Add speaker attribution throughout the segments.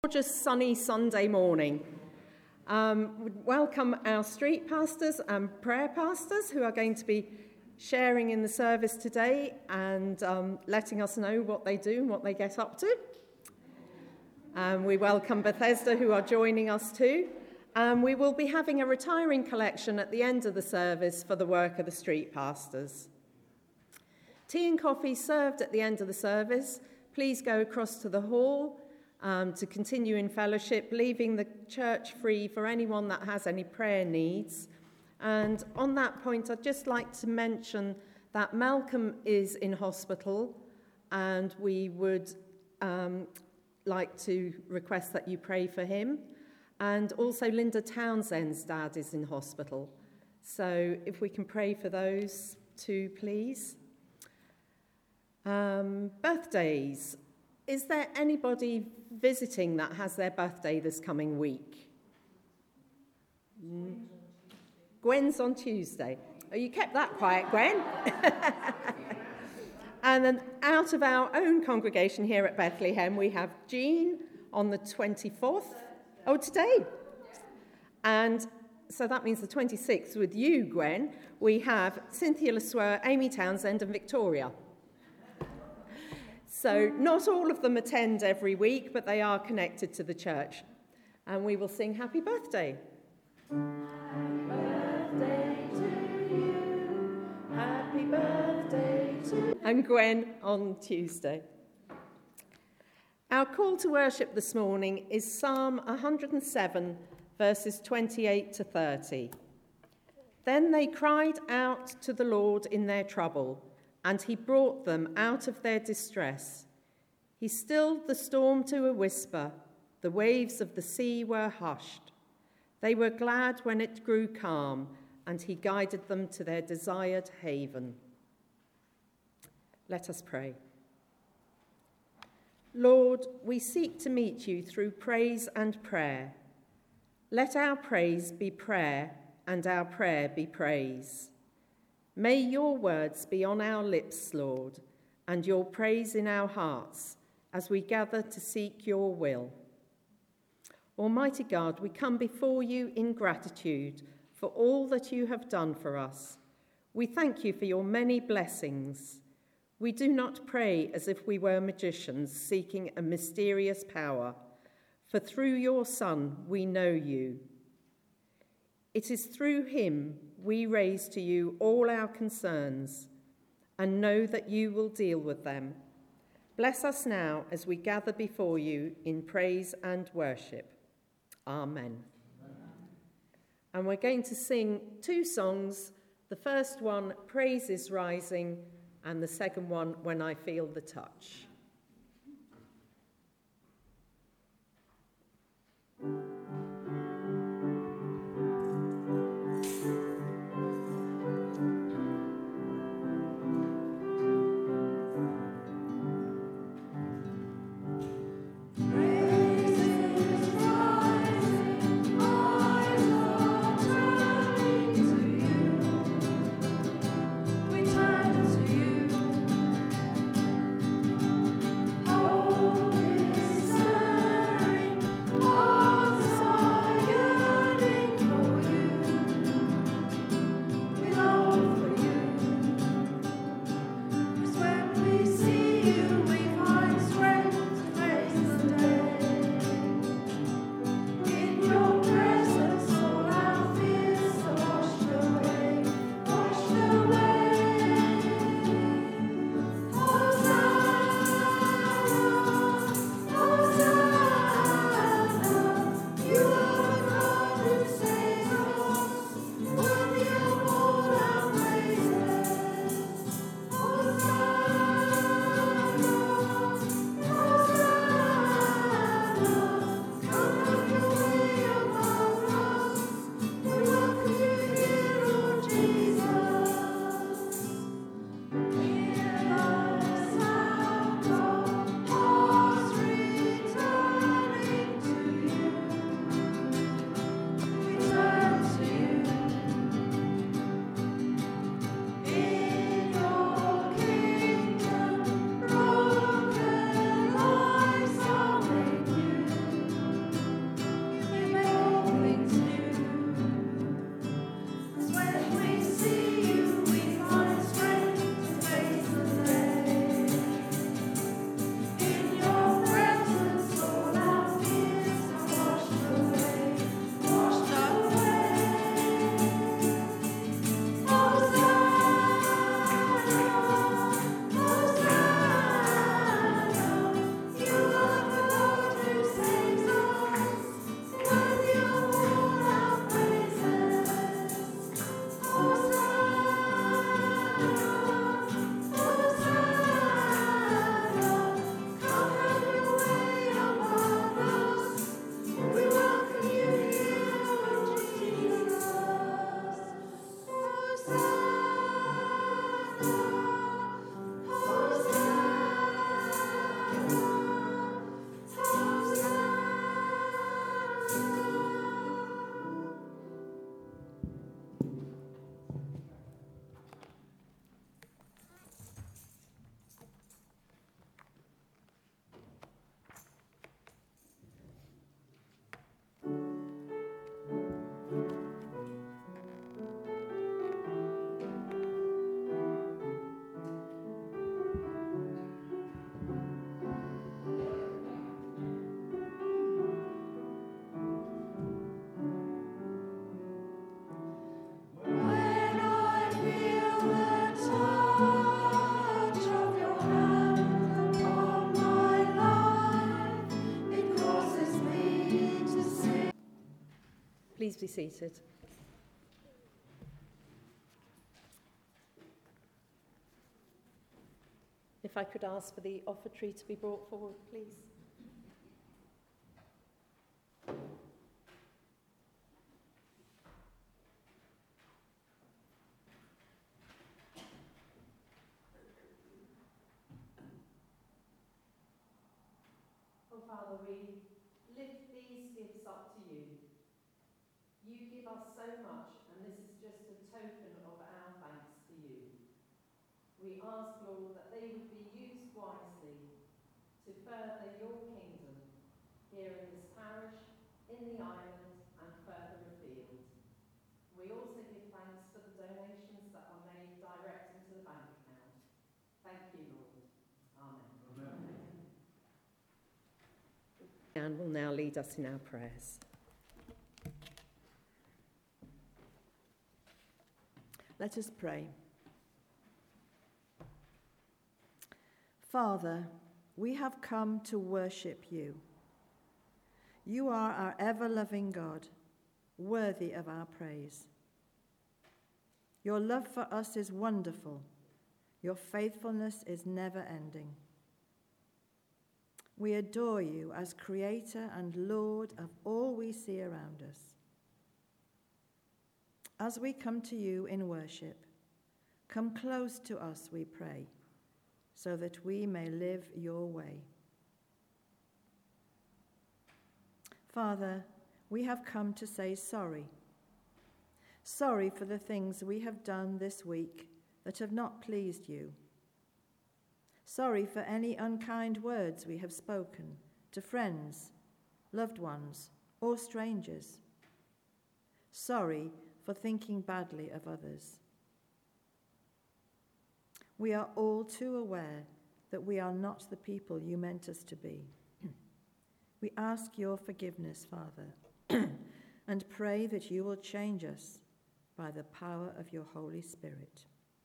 Speaker 1: gorgeous sunny Sunday morning. Welcome our street pastors and prayer pastors who are going to be sharing in the service today and letting us know what they do and what they get up to. We welcome Bethesda who are joining us too. We will be having a retiring collection at the end of the service for the work of the street pastors. Tea and coffee served at the end of the service. Please go across to the hall to continue in fellowship, leaving the church free for anyone that has any prayer needs. And on that point, I'd just like to mention that Malcolm is in hospital, and we would like to request that you pray for him. And also Linda Townsend's dad is in hospital. So if we can pray for those two, please. Birthdays. Is there anybody visiting that has their birthday this coming week? Gwen's on Tuesday. Oh, you kept that quiet, Gwen. And then out of our own congregation here at Bethlehem, we have Jean on the 24th. Oh, today. And so that means the 26th with you, Gwen. We have Cynthia Laswell, Amy Townsend and Victoria. So not all of them attend every week, but they are connected to the church. And we will sing Happy Birthday. Happy birthday to you. Happy birthday to you. And Gwen on Tuesday. Our call to worship this morning is Psalm 107, verses 28 to 30. Then they cried out to the Lord in their trouble, and he brought them out of their distress. He stilled the storm to a whisper. The waves of the sea were hushed. They were glad when it grew calm, and he guided them to their desired haven. Let us pray. Lord, we seek to meet you through praise and prayer. Let our praise be prayer, and our prayer be praise. May your words be on our lips, Lord, and your praise in our hearts as we gather to seek your will. Almighty God, we come before you in gratitude for all that you have done for us. We thank you for your many blessings. We do not pray as if we were magicians seeking a mysterious power, for through your Son we know you. It is through him we raise to you all our concerns and know that you will deal with them. Bless us now as we gather before you in praise and worship. Amen. And we're going to sing two songs. The first one, Praise is Rising, and the second one, When I Feel the Touch.
Speaker 2: We turn to you.
Speaker 1: Please be seated. If I could ask for the offertory to be brought forward, please. Oh, Father, we lift these gifts up to you. You give us so much, and this is just a token of our thanks to you. We ask, Lord, that they would be used wisely to further your kingdom here in this parish, in the island, and further afield. We also give thanks for the donations that are made direct into the bank account. Thank you, Lord. Amen. Amen. And will now lead us in our prayers.
Speaker 2: Let us pray. Father, we have come to worship you. You are our ever-loving God, worthy of our praise. Your love for us is wonderful. Your faithfulness is never-ending. We adore you as Creator and Lord of all we see around us. As we come to you in worship, come close to us, we pray, so that we may live your way. Father, we have come to say sorry. Sorry for the things we have done this week that have not pleased you. Sorry for any unkind words we have spoken to friends, loved ones, or strangers. Sorry for thinking badly of others. We are all too aware that we are not the people you meant us to be. We ask your forgiveness, Father, and pray that you will change us by the power of your Holy Spirit.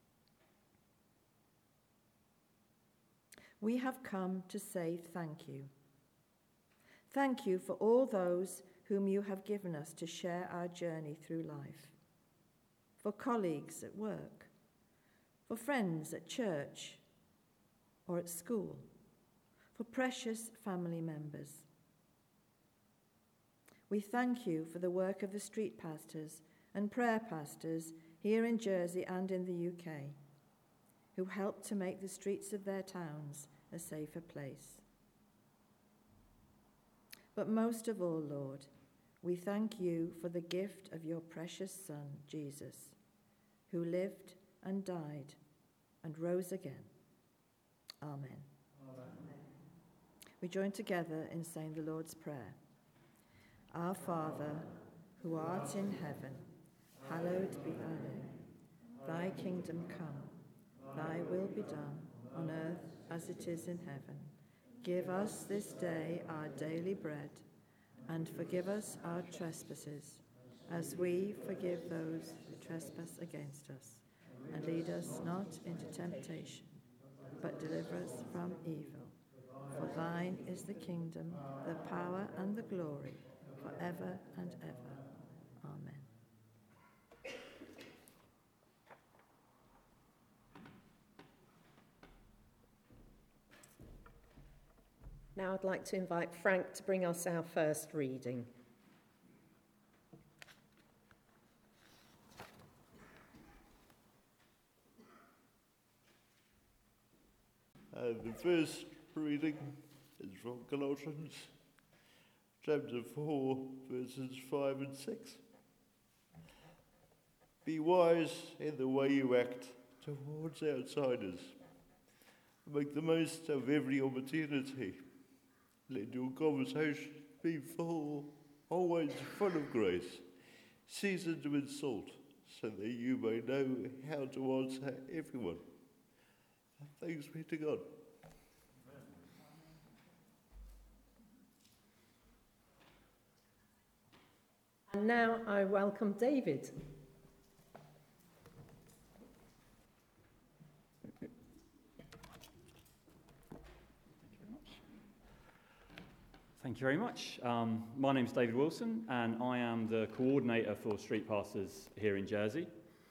Speaker 2: We have come to say thank you. Thank you for all those whom you have given us to share our journey through life. For colleagues at work, for friends at church or at school, for precious family members. We thank you for the work of the street pastors and prayer pastors here in Jersey and in the UK, who help to make the streets of their towns a safer place. But most of all, Lord, we thank you for the gift of your precious Son, Jesus, who lived and died and rose again. Amen. Amen. We join together in saying the Lord's Prayer. Our Father, who art in heaven, hallowed be thy name. Thy kingdom come, thy will be done, on earth as it is in heaven. Give us this day our daily bread, and forgive us our trespasses, as we forgive those who trespass against us. And lead us not into temptation, but deliver us from evil. For thine is the kingdom, the power, and the glory, forever and ever. Amen.
Speaker 1: Now I'd like to invite Frank to bring us our first reading.
Speaker 3: The first reading is from Colossians chapter 4, verses 5 and 6. Be wise in the way you act towards outsiders. Make the most of every opportunity. Let your conversation be always full of grace, seasoned with salt, so that you may know how to answer everyone. Thanks be to God.
Speaker 1: And now I welcome David.
Speaker 4: Thank Thank you very much. My name is David Wilson, and I am the coordinator for Street Pastors here in Jersey.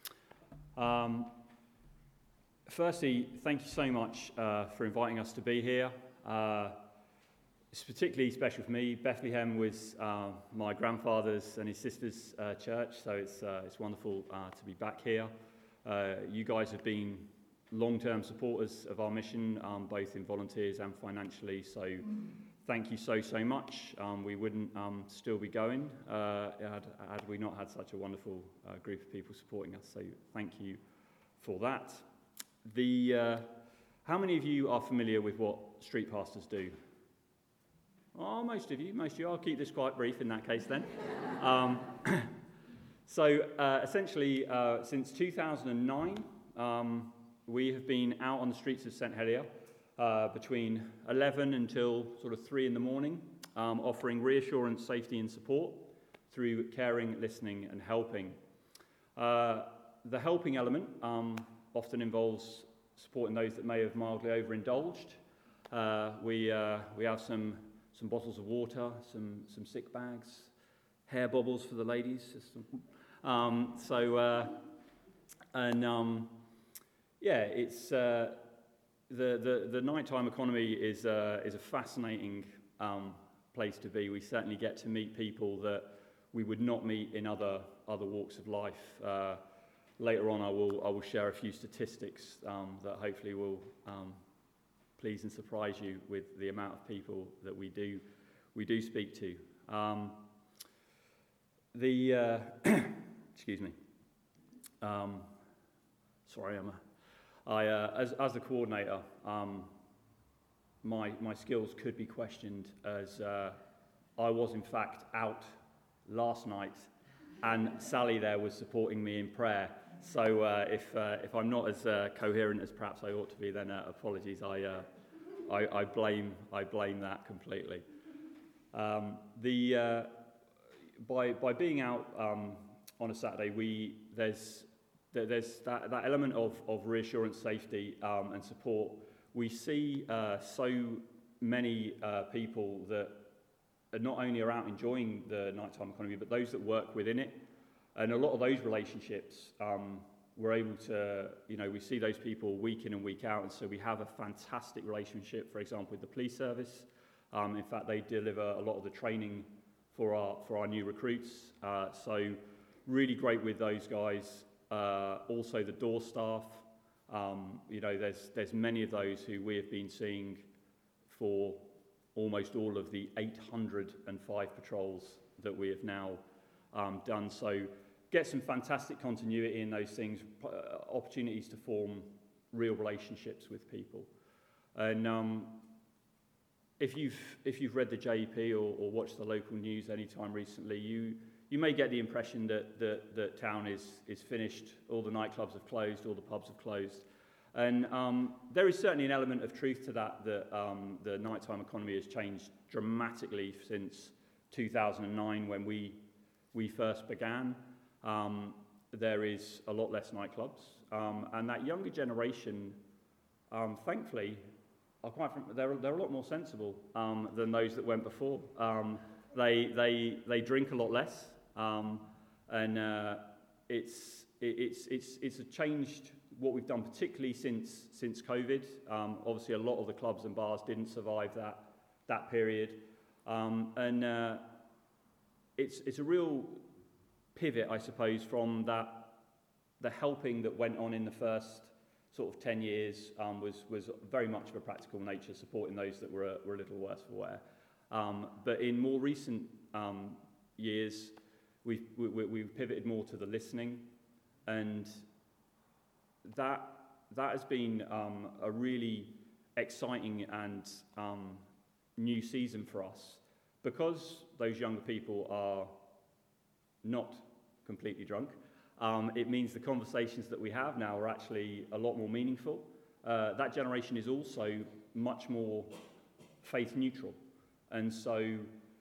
Speaker 4: Firstly, thank you so much for inviting us to be here. It's particularly special for me. Bethlehem was my grandfather's and his sister's church, so it's wonderful to be back here. You guys have been long-term supporters of our mission, both in volunteers and financially, so thank you so much. We wouldn't still be going had we not had such a wonderful group of people supporting us, so thank you for that. How many of you are familiar with what street pastors do? Oh, most of you. I'll keep this quite brief in that case then. Essentially, since 2009, we have been out on the streets of St Helier between 11 until sort of 3 in the morning, offering reassurance, safety and support through caring, listening and helping. The helping element often involves supporting those that may have mildly overindulged. We have some bottles of water, some sick bags, hair bobbles for the ladies. It's the nighttime economy is a fascinating place to be. We certainly get to meet people that we would not meet in other walks of life. Later on, I will share a few statistics that hopefully will please and surprise you with the amount of people that we do speak to. Excuse me. Sorry, as the coordinator, my skills could be questioned, as I was in fact out last night, and Sally there was supporting me in prayer. So if I'm not as coherent as perhaps I ought to be, then apologies. I blame that completely. By being out on a Saturday, there's that element of reassurance, safety, and support. We see so many people that not only are out enjoying the nighttime economy, but those that work within it. And a lot of those relationships, we're able to, we see those people week in and week out, and so we have a fantastic relationship, for example, with the police service. In fact, they deliver a lot of the training for our new recruits, so really great with those guys. Also the door staff, there's many of those who we have been seeing for almost all of the 805 patrols that we have now done. So get some fantastic continuity in those things, opportunities to form real relationships with people. And if you've read the JP or watched the local news anytime recently, you may get the impression that town is finished, all the nightclubs have closed, all the pubs have closed. And there is certainly an element of truth to that the nighttime economy has changed dramatically since 2009 when we first began. There is a lot less nightclubs, and that younger generation, thankfully, they're a lot more sensible than those that went before. They drink a lot less, and it's changed what we've done, particularly since COVID. Obviously, a lot of the clubs and bars didn't survive that period, and it's a real pivot, I suppose, from the helping that went on in the first sort of 10 years was very much of a practical nature, supporting those that were a little worse for wear. But in more recent years, we've pivoted more to the listening, and that has been a really exciting and new season for us, because those younger people are not completely drunk. It means the conversations that we have now are actually a lot more meaningful. That generation is also much more faith neutral, and so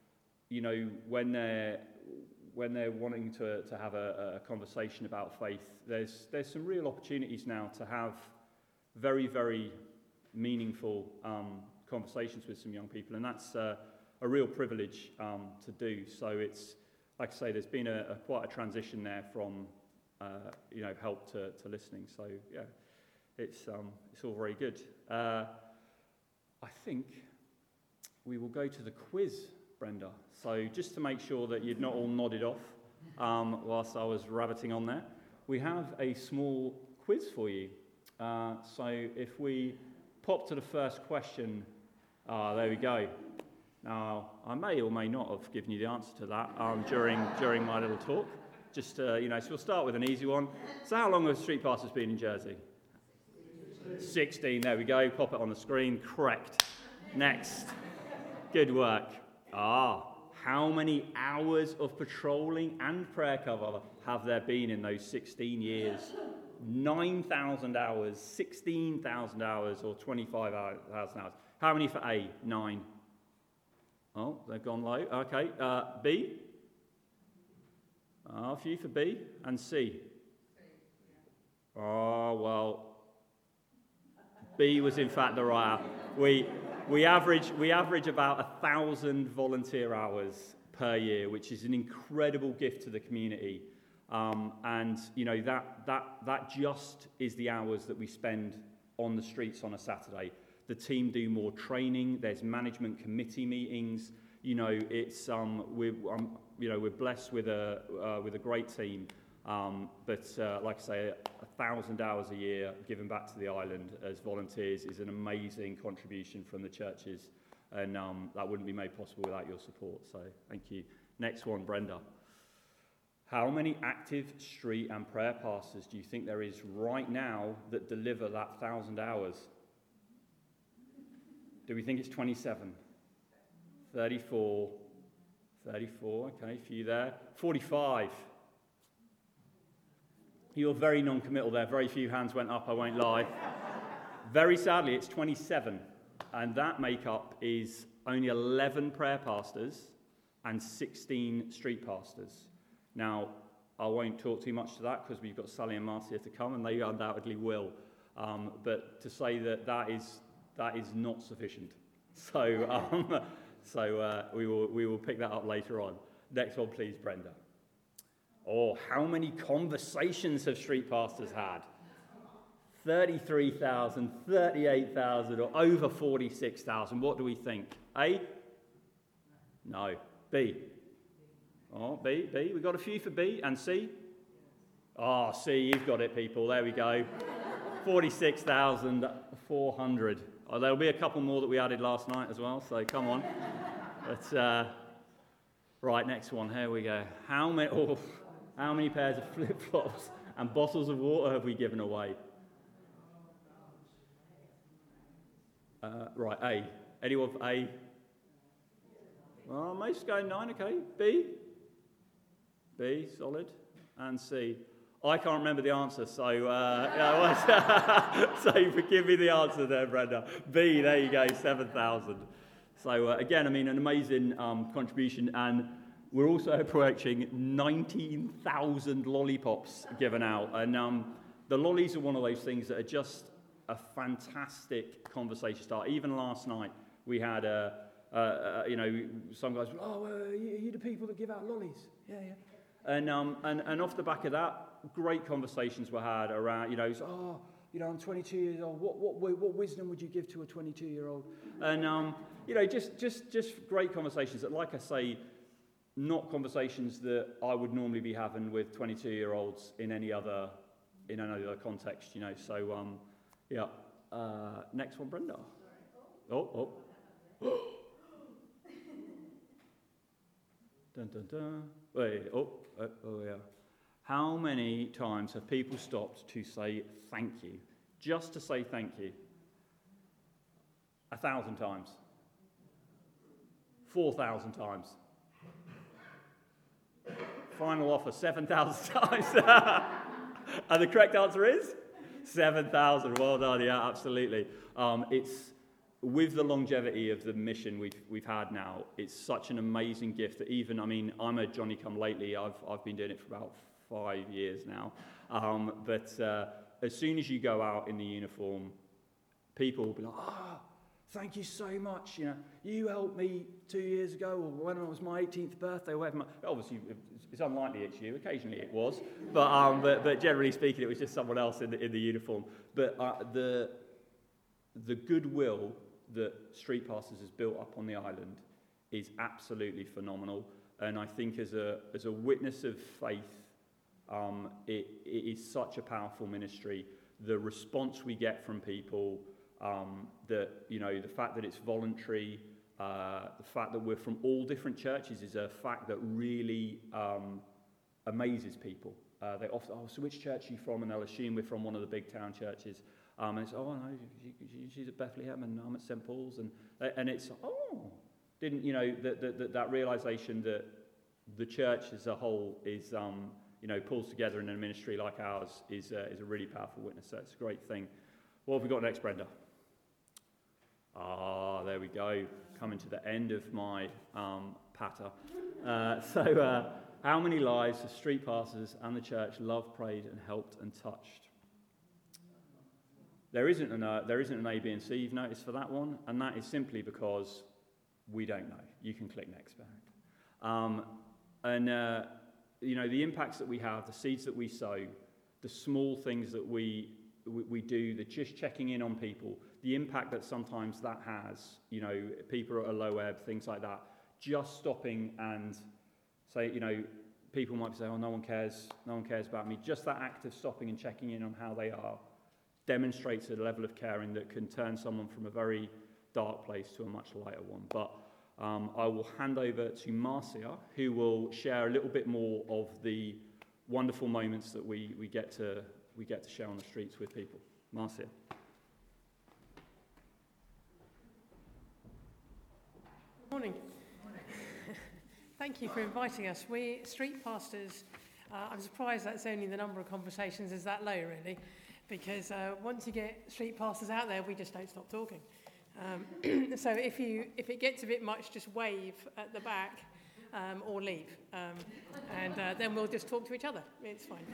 Speaker 4: when they're wanting to have a conversation about faith, there's some real opportunities now to have very, very meaningful conversations with some young people, and that's a a real privilege to do. So it's, like I say, there's been quite a transition there from help to listening. So yeah, it's all very good. I think we will go to the quiz, Brenda. So just to make sure that you'd not all nodded off whilst I was rabbiting on there, we have a small quiz for you. So if we pop to the first question, there we go. Now, I may or may not have given you the answer to that during my little talk. Just, so we'll start with an easy one. So how long have street pastors been in Jersey? 16, there we go. Pop it on the screen. Correct. Next. Good work. How many hours of patrolling and prayer cover have there been in those 16 years? 9,000 hours, 16,000 hours, or 25,000 hours. How many for A? 9. Oh, they've gone low. Okay. B? A few for B. And C? Oh, well, B was in fact the right answer. We average about 1,000 volunteer hours per year, which is an incredible gift to the community. And that just is the hours that we spend on the streets on a Saturday. The team do more training. There's management committee meetings. It's we're blessed with a great team. But like I say, 1,000 hours a year given back to the island as volunteers is an amazing contribution from the churches, and that wouldn't be made possible without your support. So thank you. Next one, Brenda. How many active street and prayer pastors do you think there is right now that deliver that 1,000 hours? Do we think it's 27? 34? 34, okay, a few there. 45. You're very non-committal there. Very few hands went up, I won't lie. Very sadly, it's 27. And that makeup is only 11 prayer pastors and 16 street pastors. Now, I won't talk too much to that because we've got Sally and Marcia to come, and they undoubtedly will. But to say that is not sufficient. So we will pick that up later on. Next one, please, Brenda. How many conversations have street pastors had? 33,000, 38,000, or over 46,000. What do we think? A? No. B? B. We got a few for B. And C? C, you've got it, people. There we go. 46,400. There'll be a couple more that we added last night as well, so come on. But, right, next one. Here we go. How many pairs of flip-flops and bottles of water have we given away? Right, A. Anyone for A? Well, most going 9, okay. B? B, solid. And C? I can't remember the answer, so so forgive me the answer there, Brenda. B, there you go, 7,000. So again, an amazing contribution, and we're also approaching 19,000 lollipops given out, and the lollies are one of those things that are just a fantastic conversation start. Even last night, we had some guys. You the people that give out lollies? Yeah. And off the back of that, great conversations were had around, I'm 22 years old. What wisdom would you give to a 22-year-old? And just great conversations that, like I say, not conversations that I would normally be having with 22-year-olds in any other context. So next one, Brenda. Dun dun dun. Wait. Yeah. How many times have people stopped to say thank you? Just to say thank you? 1,000 times. 4,000 times. Final offer, 7,000 times. And the correct answer is 7,000. Well done. Yeah, absolutely. It's with the longevity of the mission we've had now. It's such an amazing gift that even, I'm a Johnny-come-lately. I've been doing it for about 5 years now. But as soon as you go out in the uniform, people will be like, thank you so much. You helped me 2 years ago, or when it was my 18th birthday, or whatever. Obviously, it's unlikely it's you. Occasionally it was, but generally speaking, it was just someone else in the uniform. But the goodwill that Street Pastors has built up on the island is absolutely phenomenal. And I think as a witness of faith, it is such a powerful ministry. The response we get from people, the fact that it's voluntary, the fact that we're from all different churches is a fact that really amazes people. They often, so which church are you from? And they'll assume we're from one of the big town churches. And it's, no, she's at Bethlehem and I'm at St. Paul's. And it's, that realization that the church as a whole is, pulls together in a ministry like ours is a really powerful witness. So it's a great thing. What have we got next, Brenda? There we go. Coming to the end of my patter. How many lives have Street Pastors and the church loved, prayed, and helped and touched? There isn't an A, B, and C you've noticed for that one, and that is simply because we don't know. You can click next back. The impacts that we have, the seeds that we sow, the small things that we do, the just checking in on people, the impact that sometimes that has, people at a low ebb, things like that, just stopping and say, people might say, no one cares about me. Just that act of stopping and checking in on how they are demonstrates a level of caring that can turn someone from a very dark place to a much lighter one. But I will hand over to Marcia, who will share a little bit more of the wonderful moments that we get to share on the streets with people. Marcia.
Speaker 5: Morning. Thank you for inviting us. We Street Pastors, I'm surprised that's only the number of conversations is that low, really, because once you get Street Pastors out there, we just don't stop talking. So if it gets a bit much, just wave at the back or leave, and then we'll just talk to each other. It's fine.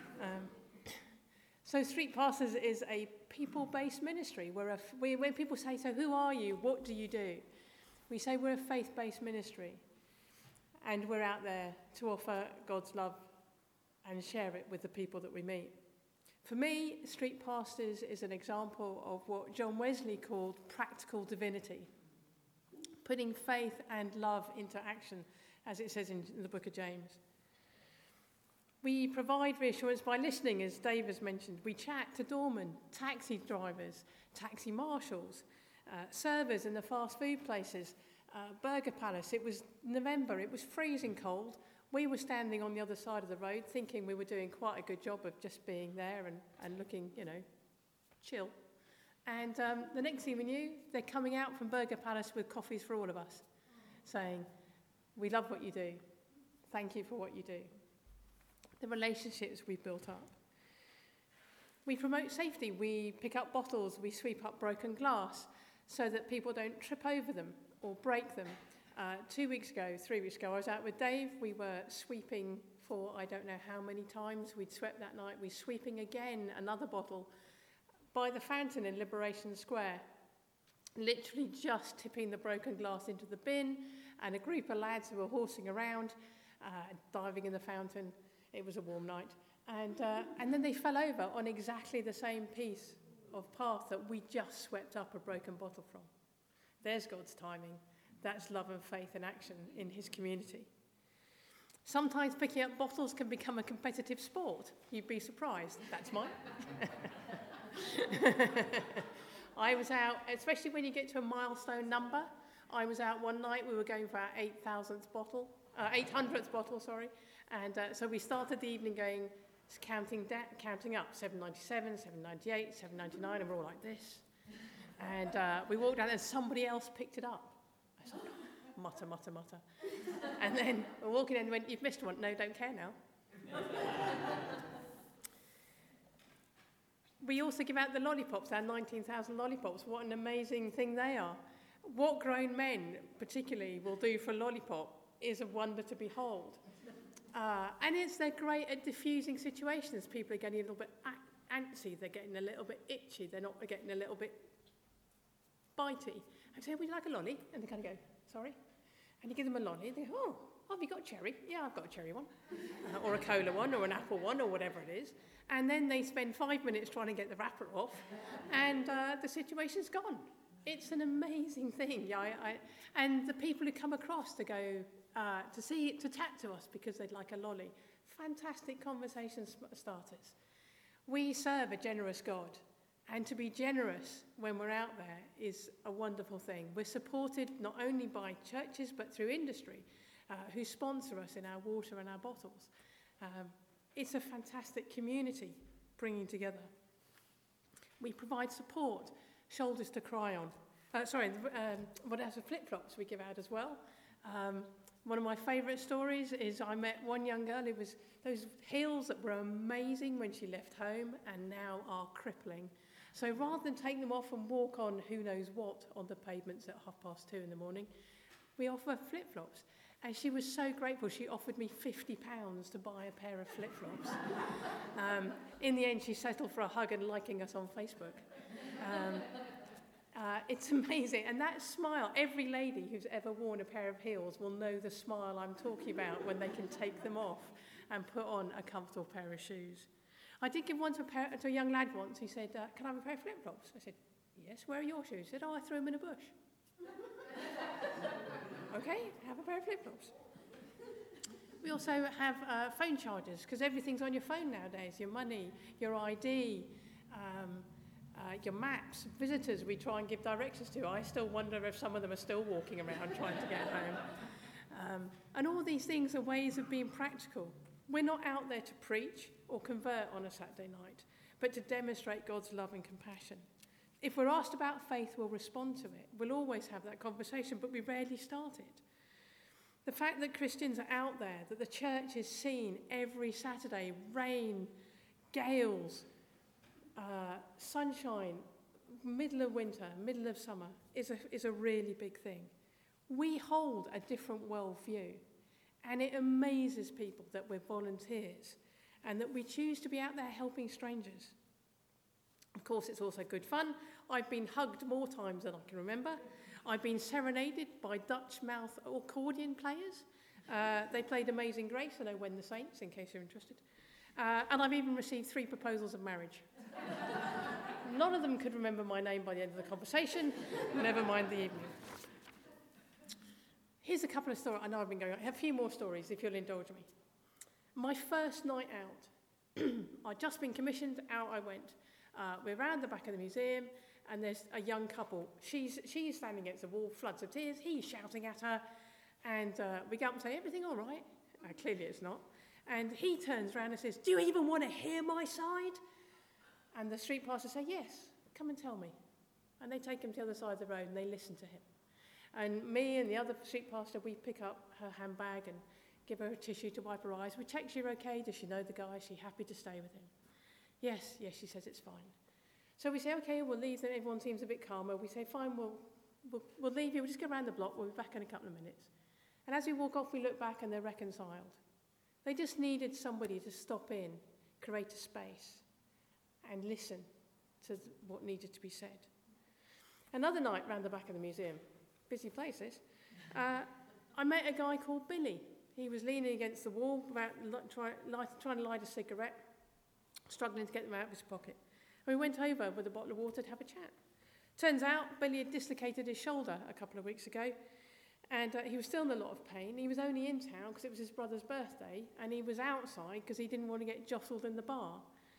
Speaker 5: So Street Pastors is a people-based ministry. When people say, so who are you? What do you do? We say we're a faith-based ministry, and we're out there to offer God's love and share it with the people that we meet. For me, Street Pastors is an example of what John Wesley called practical divinity, putting faith and love into action, as it says in the book of James. We provide reassurance by listening, as Dave has mentioned. We chat to doormen, taxi drivers, taxi marshals, servers in the fast food places, Burger Palace. It was November, it was freezing cold. We were standing on the other side of the road thinking we were doing quite a good job of just being there and looking, chill. And the next thing we knew, they're coming out from Burger Palace with coffees for all of us, saying, we love what you do. Thank you for what you do. The relationships we've built up. We promote safety. We pick up bottles. We sweep up broken glass so that people don't trip over them or break them. 3 weeks ago, I was out with Dave. We were sweeping for I don't know how many times. We'd swept that night. We're sweeping again another bottle by the fountain in Liberation Square, literally just tipping the broken glass into the bin, and a group of lads who were horsing around, diving in the fountain. It was a warm night. And then they fell over on exactly the same piece of path that we just swept up a broken bottle from. There's God's timing. That's love and faith in action in his community. Sometimes picking up bottles can become a competitive sport. You'd be surprised. That's mine. I was out, especially when you get to a milestone number. I was out one night. We were going for our 800th bottle, and so we started the evening counting up, 797, 798, 799, and we're all like this. And we walked down and somebody else picked it up. I said, mutter, mutter, mutter. And then we're walking in and went, you've missed one. No, don't care now. We also give out the lollipops, our 19,000 lollipops. What an amazing thing they are. What grown men, particularly, will do for a lollipop is a wonder to behold. And they're great at diffusing situations. People are getting a little bit antsy. They're getting a little bit itchy. They're not getting a little bit bitey. I say, would you like a lolly? And they kind of go, sorry. And you give them a lolly, and they go, oh, have you got a cherry? Yeah, I've got a cherry one. Or a cola one, or an apple one, or whatever it is. And then they spend 5 minutes trying to get the wrapper off, and the situation's gone. It's an amazing thing. And the people who come across to go to chat to us because they'd like a lolly, fantastic conversation starters. We serve a generous God, and to be generous when we're out there is a wonderful thing. We're supported not only by churches but through industry who sponsor us in our water and our bottles. It's a fantastic community bringing together. We provide support, shoulders to cry on. What else? Flip-flops we give out as well. One of my favourite stories is I met one young girl who was those heels that were amazing when she left home and now are crippling. So rather than take them off and walk on who knows what on the pavements at 2:30 in the morning, we offer flip-flops. And she was so grateful, she offered me £50 to buy a pair of flip-flops. In the end, she settled for a hug and liking us on Facebook. It's amazing. And that smile, every lady who's ever worn a pair of heels will know the smile I'm talking about when they can take them off and put on a comfortable pair of shoes. I did give one to a young lad once. He said, can I have a pair of flip-flops? I said, yes, where are your shoes? He said, I threw them in a bush. Okay, have a pair of flip-flops. We also have phone chargers, because everything's on your phone nowadays. Your money, your ID, your maps, visitors we try and give directions to. I still wonder if some of them are still walking around trying to get home. And all these things are ways of being practical. We're not out there to preach or convert on a Saturday night, but to demonstrate God's love and compassion. If we're asked about faith, we'll respond to it. We'll always have that conversation, but we rarely start it. The fact that Christians are out there, that the church is seen every Saturday, rain, gales, sunshine, middle of winter, middle of summer, is a really big thing. We hold a different worldview, and it amazes people that we're volunteers and that we choose to be out there helping strangers. Of course, it's also good fun. I've been hugged more times than I can remember. I've been serenaded by Dutch mouth accordion players. They played Amazing Grace, I know When the Saints, in case you're interested. And I've even received 3 proposals of marriage. None of them could remember my name by the end of the conversation, never mind the evening. Here's a couple of stories. I know I've been going on. I have a few more stories, if you'll indulge me. My first night out, I'd just been commissioned, out I went. We're around the back of the museum, and there's a young couple. She's standing against the wall, floods of tears. He's shouting at her, and we go up and say, everything all right? Clearly it's not. And he turns around and says, do you even want to hear my side? And the street pastor says, yes, come and tell me. And they take him to the other side of the road, and they listen to him. And me and the other street pastor, we pick up her handbag and give her a tissue to wipe her eyes. We check she's okay. Does she know the guy? Is she happy to stay with him? Yes, she says it's fine. So we say, okay, we'll leave. Then everyone seems a bit calmer. We say, fine, we'll leave you. We'll just go around the block. We'll be back in a couple of minutes. And as we walk off, we look back and they're reconciled. They just needed somebody to stop in, create a space, and listen to what needed to be said. Another night round the back of the museum, busy place this, I met a guy called Billy. He was leaning against the wall, trying to light a cigarette, struggling to get them out of his pocket. And we went over with a bottle of water to have a chat. Turns out Billy had dislocated his shoulder a couple of weeks ago, and he was still in a lot of pain. He was only in town because it was his brother's birthday, and he was outside because he didn't want to get jostled in the bar.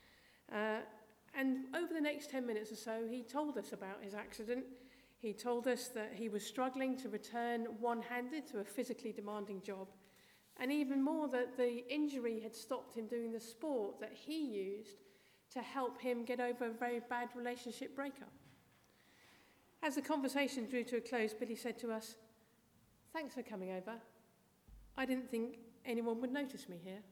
Speaker 5: And over the next 10 minutes or so, he told us about his accident. He told us that he was struggling to return one-handed to a physically demanding job, and even more that the injury had stopped him doing the sport that he used to help him get over a very bad relationship breakup. As the conversation drew to a close, Billy said to us, "Thanks for coming over. I didn't think anyone would notice me here."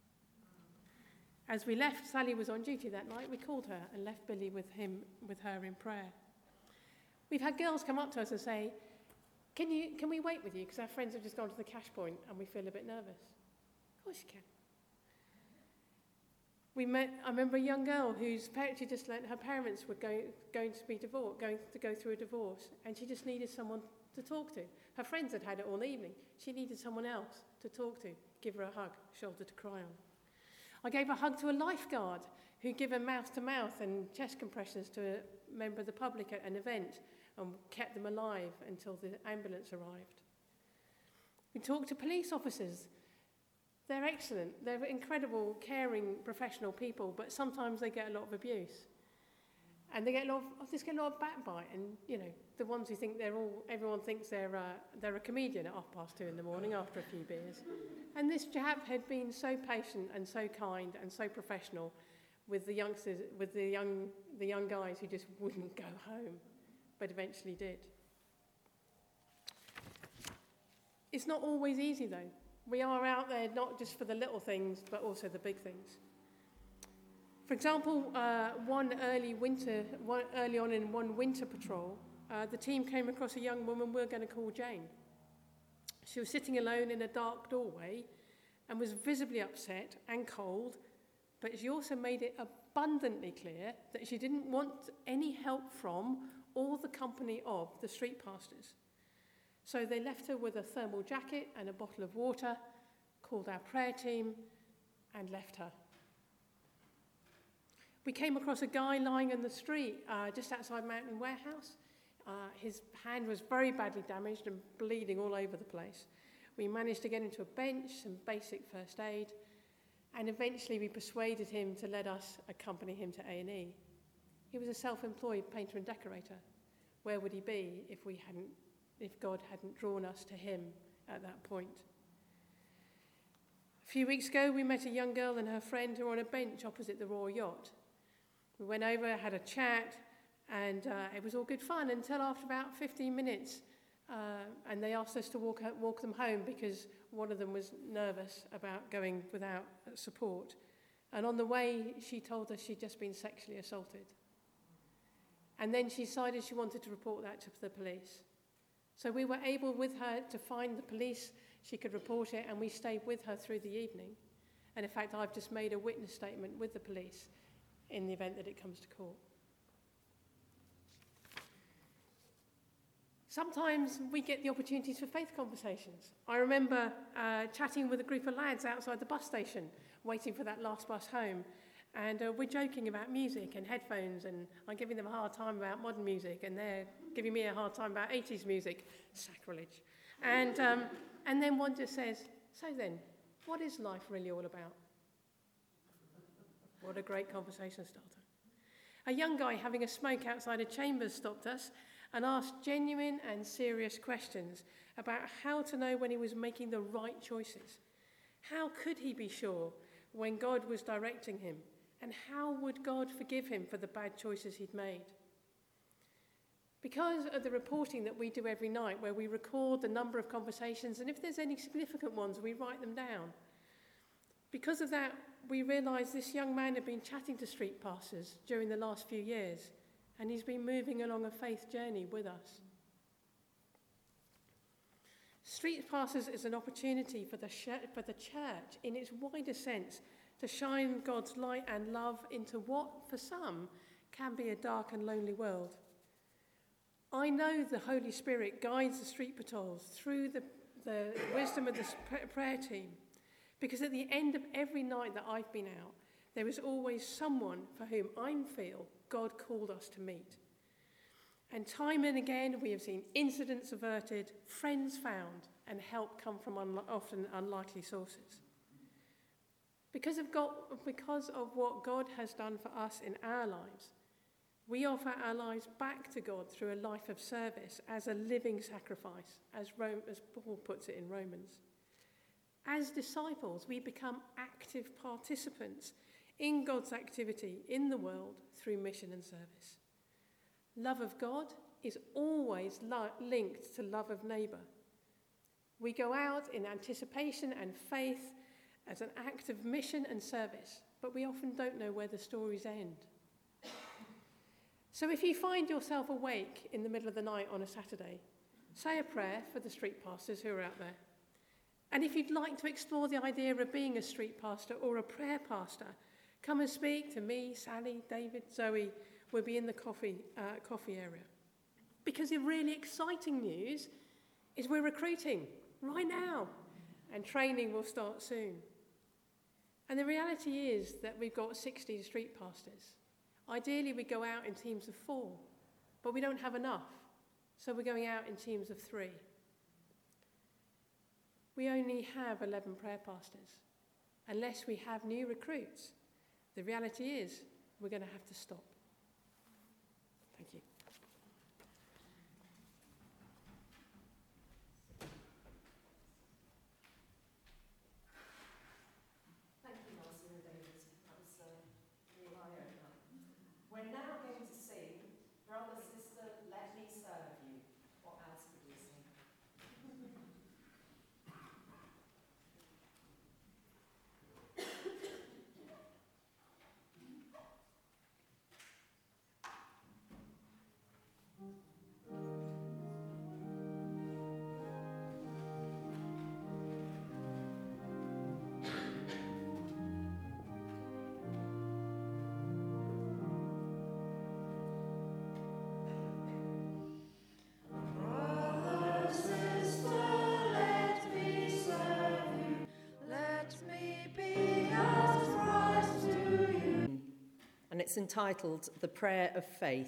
Speaker 5: As we left, Sally was on duty that night. We called her and left Billy with her in prayer. We've had girls come up to us and say, can we wait with you? Because our friends have just gone to the cash point and we feel a bit nervous. Of course you can. I remember a young girl whose parents, she just learnt her parents were going to go through a divorce, and she just needed someone to talk to. Her friends had it all evening. She needed someone else to talk to, give her a hug, shoulder to cry on. I gave a hug to a lifeguard who gave her mouth-to-mouth and chest compressions to a member of the public at an event and kept them alive until the ambulance arrived. We talked to police officers. They're excellent. They're incredible, caring, professional people, but sometimes they get a lot of abuse. And they get a lot of backbite, and the ones who think everyone thinks they're a comedian at 2:30 in the morning after a few beers. And this chap had been so patient and so kind and so professional with the youngsters, with the young guys who just wouldn't go home, but eventually did. It's not always easy though. We are out there not just for the little things, but also the big things. For example, early on in one winter patrol, the team came across a young woman we're going to call Jane. She was sitting alone in a dark doorway and was visibly upset and cold, but she also made it abundantly clear that she didn't want any help from or the company of the street pastors. So they left her with a thermal jacket and a bottle of water, called our prayer team, and left her. We came across a guy lying in the street just outside Mountain Warehouse. His hand was very badly damaged and bleeding all over the place. We managed to get him to a bench, some basic first aid, and eventually we persuaded him to let us accompany him to A&E. He was a self-employed painter and decorator. Where would he be if God hadn't drawn us to him at that point? A few weeks ago, we met a young girl and her friend who were on a bench opposite the Royal Yacht. We went over, had a chat, and it was all good fun until after about 15 minutes. And they asked us to walk them home because one of them was nervous about going without support. And on the way, she told us she'd just been sexually assaulted. And then she decided she wanted to report that to the police. So we were able with her to find the police. She could report it, and we stayed with her through the evening. And in fact, I've just made a witness statement with the police in the event that it comes to court. Sometimes we get the opportunities for faith conversations. I remember chatting with a group of lads outside the bus station, waiting for that last bus home. And we're joking about music and headphones, and I'm giving them a hard time about modern music, and they're giving me a hard time about 80s music. Sacrilege. And then one just says, "So then, what is life really all about?" What a great conversation starter. A young guy having a smoke outside a Chambers stopped us and asked genuine and serious questions about how to know when he was making the right choices. How could he be sure when God was directing him? And how would God forgive him for the bad choices he'd made? Because of the reporting that we do every night, where we record the number of conversations, and if there's any significant ones, we write them down. Because of that, we realised this young man had been chatting to street pastors during the last few years, and he's been moving along a faith journey with us. Street pastors is an opportunity for the church, in its wider sense, to shine God's light and love into what, for some, can be a dark and lonely world. I know the Holy Spirit guides the street patrols through the wisdom of the prayer team, because at the end of every night that I've been out, there is always someone for whom I feel God called us to meet. And time and again, we have seen incidents averted, friends found, and help come from often unlikely sources. Because of what God has done for us in our lives, we offer our lives back to God through a life of service as a living sacrifice, as Paul puts it in Romans. As disciples, we become active participants in God's activity in the world through mission and service. Love of God is always linked to love of neighbour. We go out in anticipation and faith as an act of mission and service, but we often don't know where the stories end. So if you find yourself awake in the middle of the night on a Saturday, say a prayer for the street pastors who are out there. And if you'd like to explore the idea of being a street pastor or a prayer pastor, Come and speak to me, Sally, David, Zoe. We'll be in the coffee area. Because the really exciting news is we're recruiting right now, and training will start soon. And the reality is that we've got 60 street pastors. Ideally, we go out in teams of 4, but we don't have enough, so we're going out in teams of 3. We only have 11 prayer pastors. Unless we have new recruits, the reality is we're going to have to stop. Thank you.
Speaker 1: Thank you, Marcy and David. That was a real eye-opener. We're now going to sing Brother, Sister, Let Me Serve You. What else could we sing? And it's entitled The Prayer of Faith.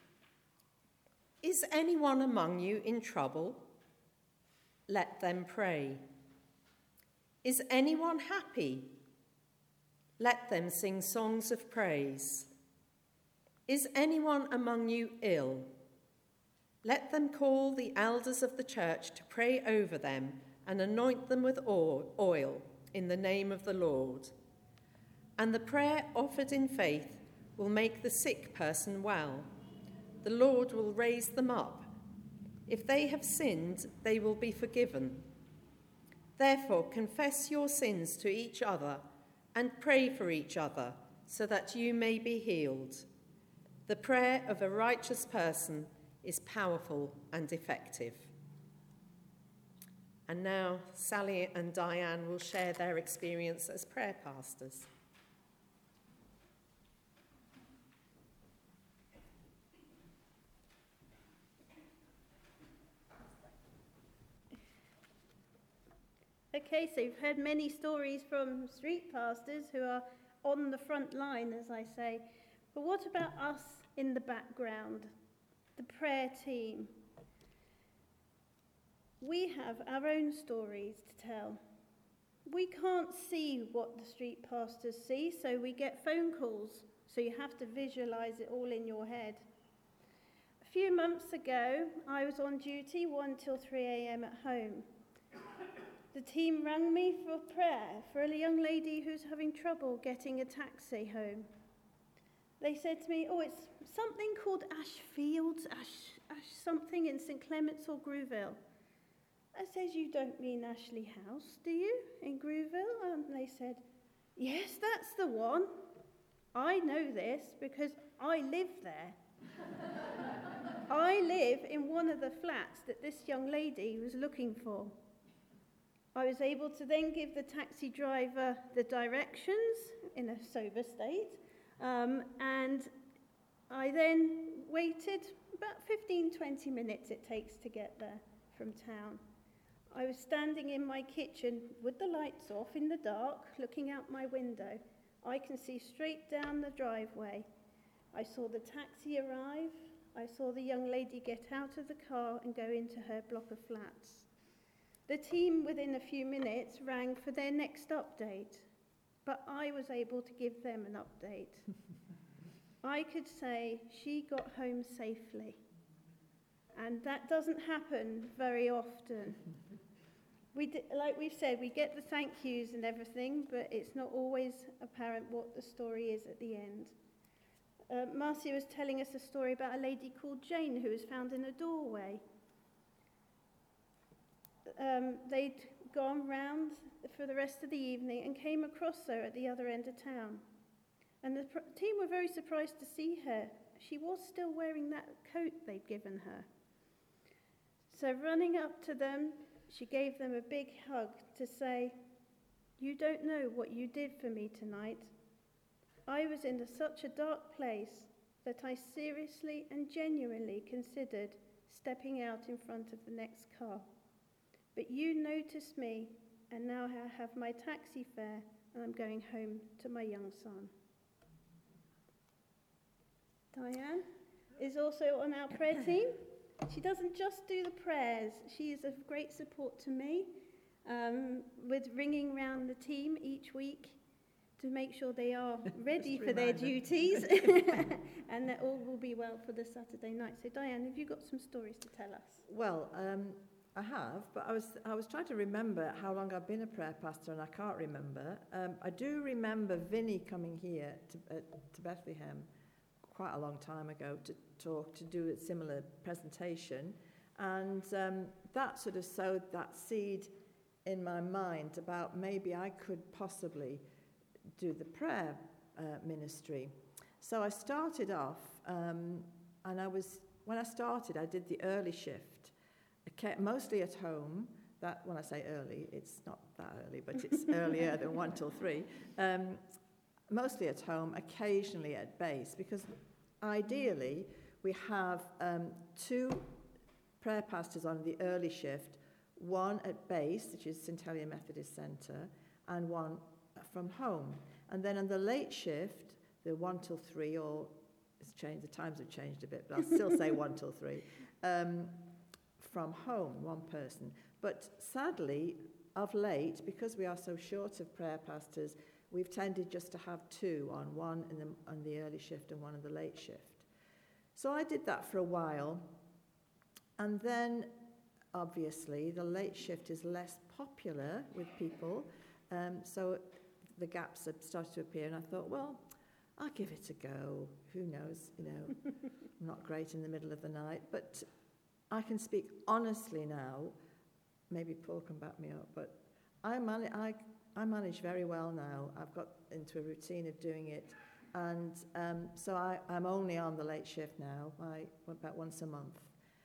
Speaker 1: Is anyone among you in trouble? Let them pray. Is anyone happy? Let them sing songs of praise. Is anyone among you ill? Let them call the elders of the church to pray over them and anoint them with oil in the name of the Lord. And the prayer offered in faith will make the sick person well. The Lord will raise them up. If they have sinned, they will be forgiven. Therefore, confess your sins to each other and pray for each other so that you may be healed. The prayer of a righteous person is powerful and effective. And now Sally and Diane will share their experience as prayer pastors.
Speaker 6: Okay, so you've heard many stories from street pastors who are on the front line, as I say. But what about us in the background, the prayer team? We have our own stories to tell. We can't see what the street pastors see, so we get phone calls, so you have to visualize it all in your head. A few months ago, I was on duty 1 till 3 a.m. at home. The team rang me for prayer for a young lady who's having trouble getting a taxi home. They said to me, it's something called Ashfields, Ash something in St Clement's or Grouville. I said, you don't mean Ashley House, do you, in Grouville? And they said, yes, that's the one. I know this because I live there. I live in one of the flats that this young lady was looking for. I was able to then give the taxi driver the directions in a sober state, and I then waited about 15-20 minutes it takes to get there from town. I was standing in my kitchen with the lights off in the dark, looking out my window. I can see straight down the driveway. I saw the taxi arrive. I saw the young lady get out of the car and go into her block of flats. The team, within a few minutes, rang for their next update, but I was able to give them an update. I could say she got home safely, and that doesn't happen very often. Like we've said, we get the thank yous and everything, but it's not always apparent what the story is at the end. Marcia was telling us a story about a lady called Jane who was found in a doorway. They'd gone round for the rest of the evening and came across her at the other end of town. And the team were very surprised to see her. She was still wearing that coat they'd given her. So running up to them, she gave them a big hug to say, you don't know what you did for me tonight. I was in such a dark place that I seriously and genuinely considered stepping out in front of the next car. But you noticed me, and now I have my taxi fare, and I'm going home to my young son. Diane is also on our prayer team. She doesn't just do the prayers. She is of great support to me with ringing round the team each week to make sure they are ready for their duties and that all will be well for the Saturday night. So Diane, have you got some stories to tell us?
Speaker 2: Well, I have, but I was trying to remember how long I've been a prayer pastor, and I can't remember. I do remember Vinny coming here to Bethlehem quite a long time ago to do a similar presentation, and that sort of sowed that seed in my mind about maybe I could possibly do the prayer ministry. So I started off, and when I started, I did the early shift, mostly at home. That when I say early, it's not that early, but it's earlier than 1 till 3. Mostly at home, occasionally at base, because ideally we have 2 prayer pastors on the early shift, one at base, which is St Helier Methodist Centre, and one from home. And then on the late shift, the 1 till 3, or it's changed, the times have changed a bit, but I'll still say 1 till 3, from home, one person. But sadly, of late, because we are so short of prayer pastors, we've tended just to have 2 on, one on the early shift and one on the late shift. So I did that for a while, and then obviously the late shift is less popular with people, so the gaps have started to appear, and I thought, well, I'll give it a go. Who knows, I'm not great in the middle of the night, but I can speak honestly now. Maybe Paul can back me up, but I manage very well now. I've got into a routine of doing it, and so I'm only on the late shift now. About once a month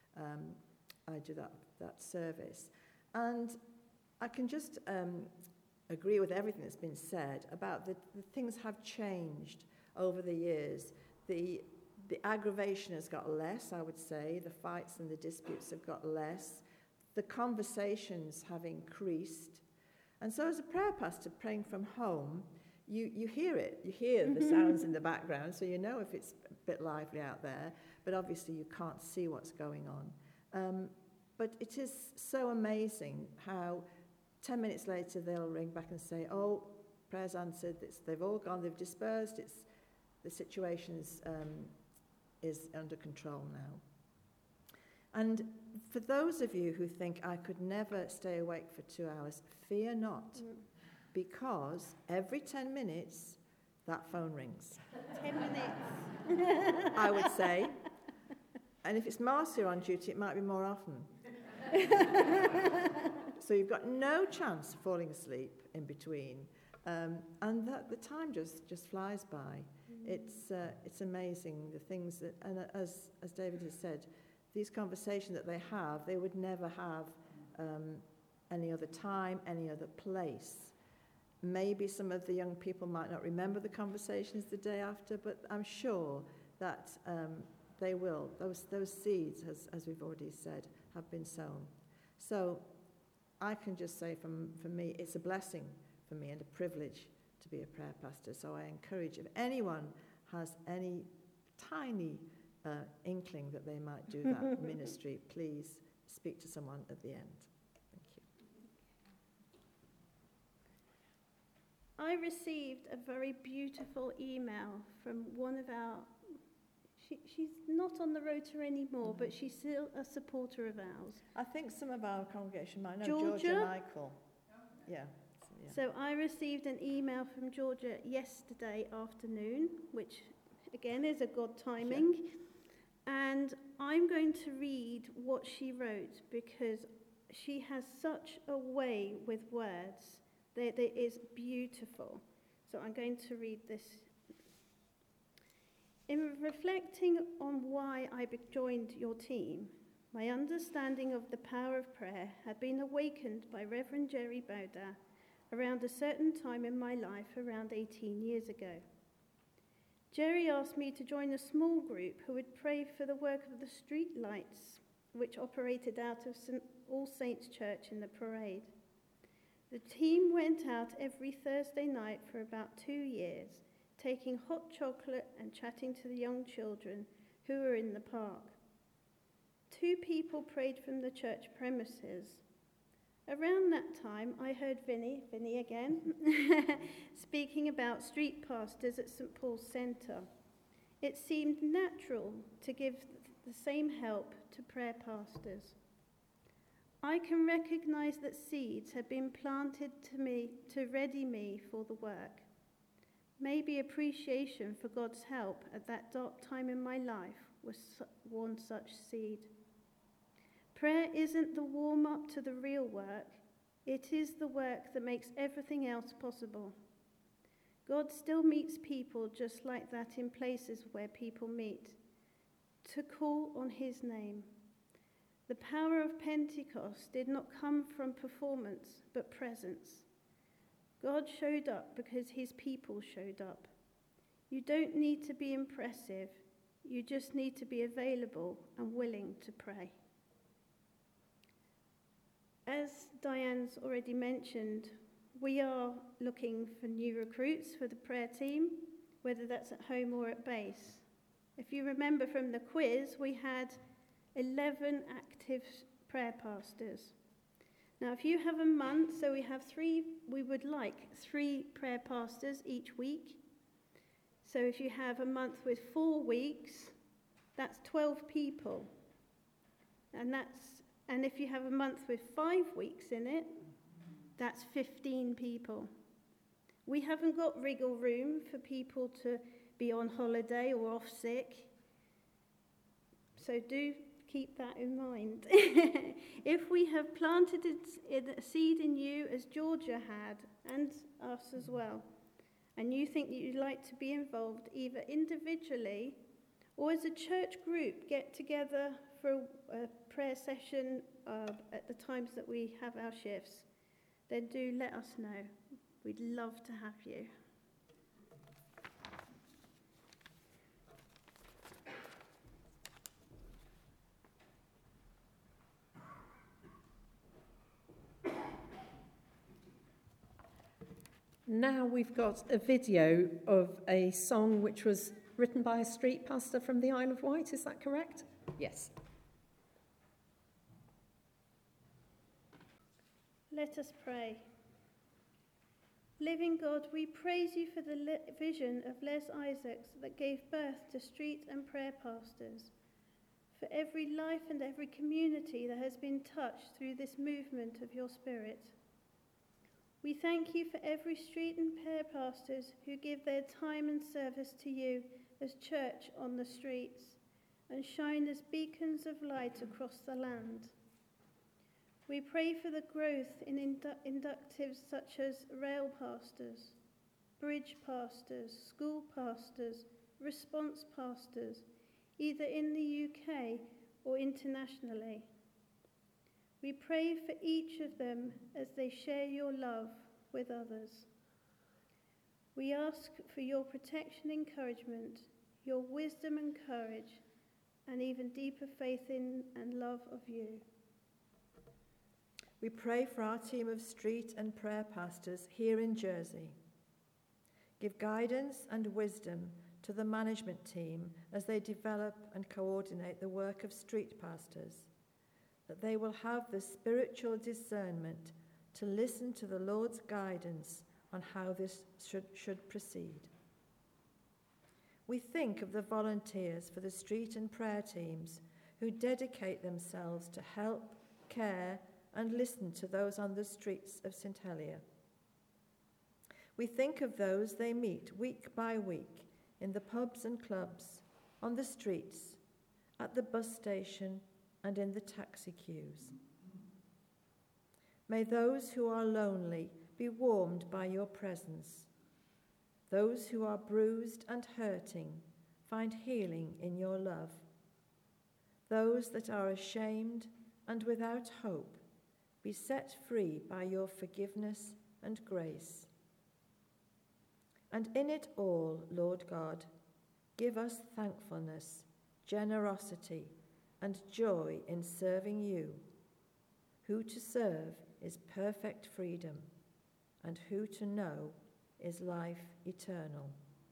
Speaker 2: I do that service, and I can just agree with everything that's been said about the things have changed over the years. The aggravation has got less, I would say. The fights and the disputes have got less. The conversations have increased. And so as a prayer pastor praying from home, you hear it. You hear the sounds in the background, so you know if it's a bit lively out there, but obviously you can't see what's going on. But it is so amazing how 10 minutes later they'll ring back and say, oh, prayer's answered, they've all gone, they've dispersed, the situation is under control now. And for those of you who think I could never stay awake for 2 hours, fear not, because every 10 minutes that phone rings.
Speaker 6: 10 minutes.
Speaker 2: I would say. And if it's Marcia on duty, it might be more often. So you've got no chance of falling asleep in between. And the time just flies by. It's amazing, the things that, and as David has said, these conversations that they have, they would never have any other time, any other place. Maybe some of the young people might not remember the conversations the day after, but I'm sure that they will. Those seeds, as we've already said, have been sown. So I can just say for me, it's a blessing for me and a privilege to be a prayer pastor. So I encourage, if anyone has any tiny inkling that they might do that ministry, please speak to someone at the end. Thank you.
Speaker 6: I received a very beautiful email from one of our, she's not on the rota anymore, but she's still a supporter of ours.
Speaker 2: I think some of our congregation might know
Speaker 6: Georgia
Speaker 2: Michael. Yeah.
Speaker 6: So I received an email from Georgia yesterday afternoon, which again is a God timing. Yeah. And I'm going to read what she wrote because she has such a way with words that it is beautiful. So I'm going to read this. In reflecting on why I joined your team, my understanding of the power of prayer had been awakened by Reverend Jerry Bowder around a certain time in my life around 18 years ago. Jerry asked me to join a small group who would pray for the work of the street lights, which operated out of All Saints Church in the parade. The team went out every Thursday night for about 2 years, taking hot chocolate and chatting to the young children who were in the park. 2 people prayed from the church premises. Around that time, I heard Vinny again, speaking about street pastors at St. Paul's Centre. It seemed natural to give the same help to prayer pastors. I can recognise that seeds have been planted to me to ready me for the work. Maybe appreciation for God's help at that dark time in my life was one such seed. Prayer isn't the warm-up to the real work. It is the work that makes everything else possible. God still meets people just like that in places where people meet, to call on his name. The power of Pentecost did not come from performance, but presence. God showed up because his people showed up. You don't need to be impressive. You just need to be available and willing to pray. As Diane's already mentioned, we are looking for new recruits for the prayer team, whether that's at home or at base. If you remember from the quiz, we had 11 active prayer pastors. Now, if you have a month, so we would like 3 prayer pastors each week. So if you have a month with 4 weeks, that's 12 people. And if you have a month with 5 weeks in it, that's 15 people. We haven't got wriggle room for people to be on holiday or off sick. So do keep that in mind. If we have planted a seed in you, as Georgia had, and us as well, and you think that you'd like to be involved either individually or as a church group, get together for a prayer session at the times that we have our shifts, then do let us know. We'd love to have you.
Speaker 1: Now we've got a video of a song which was written by a street pastor from the Isle of Wight. Is that correct? Yes.
Speaker 6: Let us pray. Living God, we praise you for the vision of Les Isaacs that gave birth to street and prayer pastors, for every life and every community that has been touched through this movement of your Spirit. We thank you for every street and prayer pastors who give their time and service to you as church on the streets and shine as beacons of light across the land. We pray for the growth in inductives such as rail pastors, bridge pastors, school pastors, response pastors, either in the UK or internationally. We pray for each of them as they share your love with others. We ask for your protection, encouragement, your wisdom and courage, and even deeper faith in and love of you.
Speaker 2: We pray for our team of street and prayer pastors here in Jersey. Give guidance and wisdom to the management team as they develop and coordinate the work of street pastors, that they will have the spiritual discernment to listen to the Lord's guidance on how this should proceed. We think of the volunteers for the street and prayer teams who dedicate themselves to help, care, and listen to those on the streets of St. Helier. We think of those they meet week by week in the pubs and clubs, on the streets, at the bus station, and in the taxi queues. May those who are lonely be warmed by your presence. Those who are bruised and hurting find healing in your love. Those that are ashamed and without hope be set free by your forgiveness and grace. And in it all, Lord God, Give us thankfulness, generosity, and joy in serving you, who to serve is perfect freedom, and who to know is life eternal.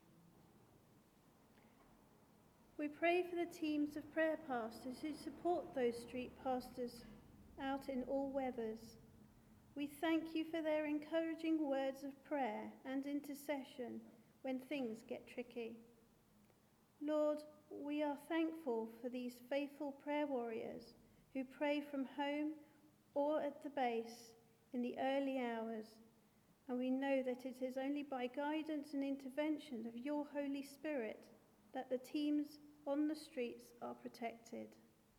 Speaker 6: We pray for the teams of prayer pastors who support those street pastors out in all weathers. We thank you for their encouraging words of prayer and intercession when things get tricky. Lord, we are thankful for these faithful prayer warriors who pray from home or at the base in the early hours, and we know that it is only by guidance and intervention of your Holy Spirit that the teams on the streets are protected.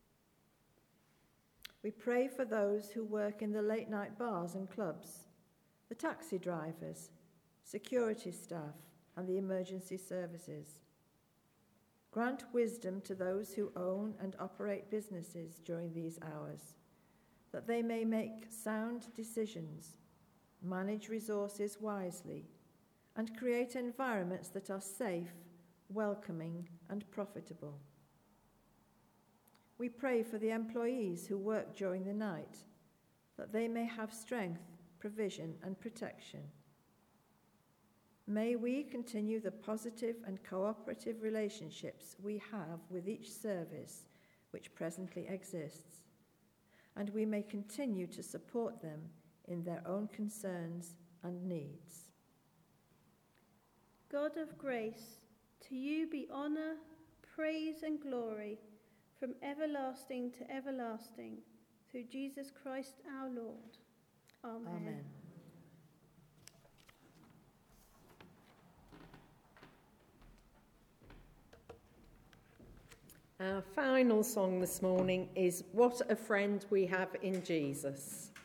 Speaker 2: We pray for those who work in the late-night bars and clubs, the taxi drivers, security staff, and the emergency services. Grant wisdom to those who own and operate businesses during these hours, that they may make sound decisions, manage resources wisely, and create environments that are safe, welcoming, and profitable. We pray for the employees who work during the night, that they may have strength, provision, and protection. May we continue the positive and cooperative relationships we have with each service which presently exists, and we may continue to support them in their own concerns and needs.
Speaker 6: God of grace, to you be honour, praise and glory from everlasting to everlasting, through Jesus Christ our Lord. Amen.
Speaker 2: Amen.
Speaker 1: Our final song this morning is What a Friend We Have in Jesus.